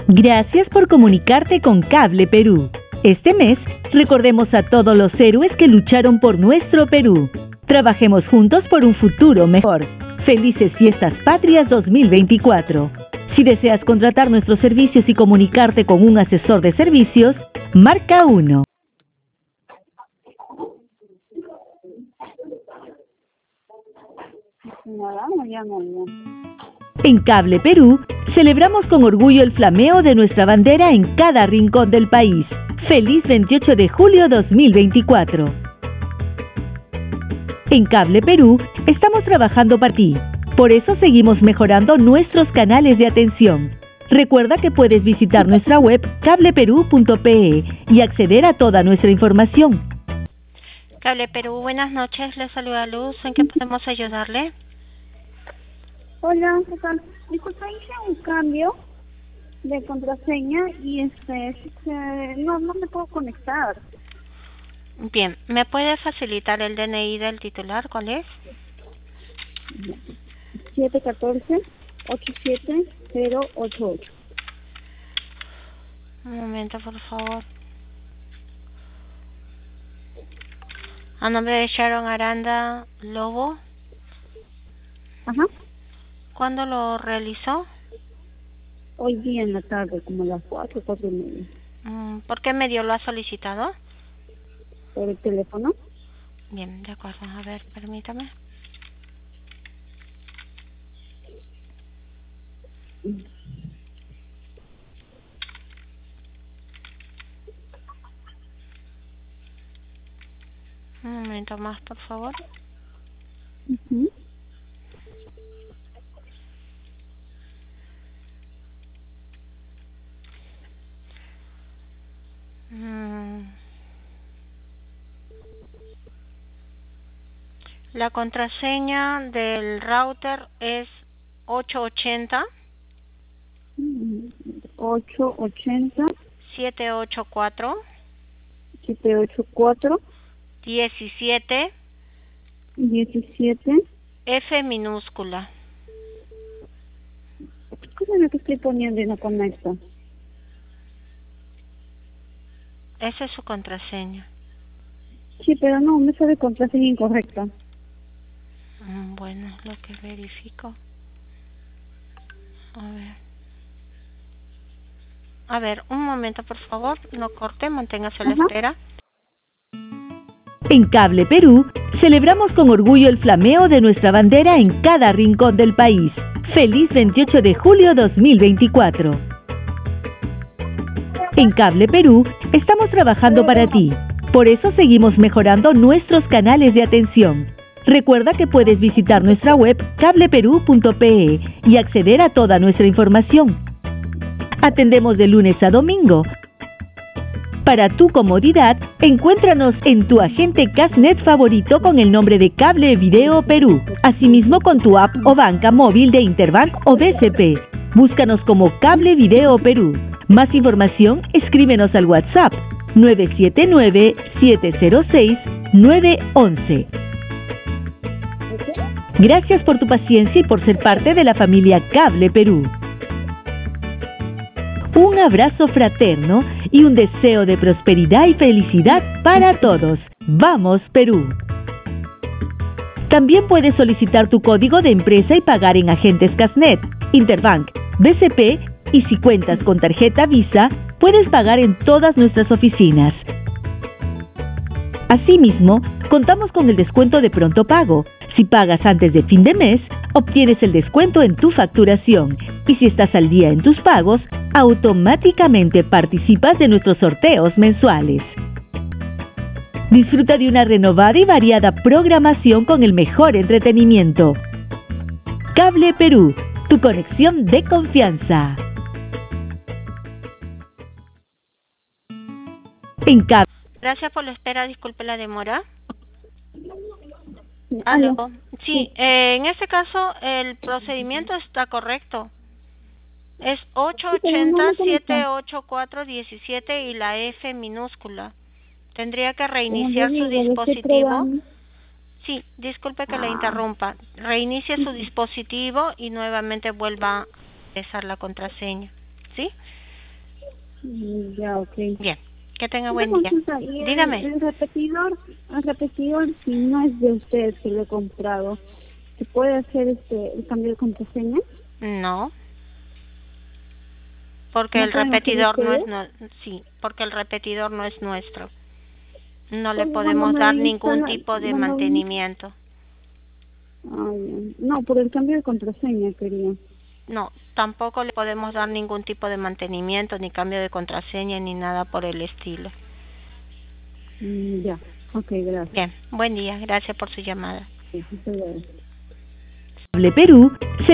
Gracias por comunicarte con Cable Perú. Este mes, recordemos a todos los héroes que lucharon por nuestro Perú. Trabajemos juntos por un futuro mejor. Felices Fiestas Patrias 2024. Si deseas contratar nuestros servicios y comunicarte con un asesor de servicios, marca 1. En Cable Perú, celebramos con orgullo el flameo de nuestra bandera en cada rincón del país. ¡Feliz 28 de julio 2024! En Cable Perú, estamos trabajando para ti. Por eso seguimos mejorando nuestros canales de atención. Recuerda que puedes visitar nuestra web cableperú.pe y acceder a toda nuestra información. Cable Perú, buenas noches, le saluda Luz. ¿En qué podemos ayudarle? Hola, ¿qué tal? Disculpa, hice un cambio de contraseña y no me puedo conectar. Bien, ¿me puede facilitar el DNI del titular? ¿Cuál es? 714-87088. Un momento, por favor. A nombre de Sharon Aranda Lobo. Ajá. ¿Cuándo lo realizó? Hoy día en la tarde, como a las 4:30. ¿Por qué medio lo ha solicitado? ¿Por el teléfono? Bien, de acuerdo. A ver, permítame. Un momento más, por favor. Uh-huh. La contraseña del router es 880 784 17 F minúscula. ¿Qué es lo que estoy poniendo y no conecta? Esa es su contraseña. Sí, pero no, me sale contraseña incorrecta. Bueno, es lo que verifico. A ver, un momento, por favor. No corte, manténgase a la espera. En Cable Perú, celebramos con orgullo el flameo de nuestra bandera en cada rincón del país. ¡Feliz 28 de julio 2024! En Cable Perú, estamos trabajando para ti. Por eso seguimos mejorando nuestros canales de atención. Recuerda que puedes visitar nuestra web cableperú.pe y acceder a toda nuestra información. Atendemos de lunes a domingo. Para tu comodidad, encuéntranos en tu agente Castnet favorito con el nombre de Cable Video Perú. Asimismo con tu app o banca móvil de Interbank o BCP. Búscanos como Cable Video Perú. Más información, escríbenos al WhatsApp 979-706-911. Gracias por tu paciencia y por ser parte de la familia Cable Perú. Un abrazo fraterno y un deseo de prosperidad y felicidad para todos. ¡Vamos, Perú! También puedes solicitar tu código de empresa y pagar en agentes Castnet, Interbank, BCP y si cuentas con tarjeta Visa, puedes pagar en todas nuestras oficinas. Asimismo, contamos con el descuento de pronto pago. Si pagas antes de fin de mes, obtienes el descuento en tu facturación. Y si estás al día en tus pagos, automáticamente participas de nuestros sorteos mensuales. Disfruta de una renovada y variada programación con el mejor entretenimiento. Cable Perú, tu conexión de confianza. Gracias por la espera, disculpe la demora. ¿Aló? Sí, en este caso el procedimiento está correcto. Es 880-784-17 y la F minúscula. Tendría que reiniciar su dispositivo. Sí, disculpe que le interrumpa. Reinicie su dispositivo y nuevamente vuelva a ingresar la contraseña. ¿Sí? Ya, ok. Bien, que tenga Una buen día. consulta, y Dígame. el repetidor, si no es de usted que lo he comprado, ¿se puede hacer el cambio de contraseña? No, porque ¿No el pueden hacer repetidor no es ustedes? sí, porque el repetidor no es nuestro. No le Porque cuando podemos me dar ningún instala, tipo de cuando... mantenimiento. No, por el cambio de contraseña quería. No, tampoco le podemos dar ningún tipo de mantenimiento, ni cambio de contraseña, ni nada por el estilo. Ya, ok, gracias. Bien, buen día, gracias por su llamada. Sí, muchas gracias. Cable Perú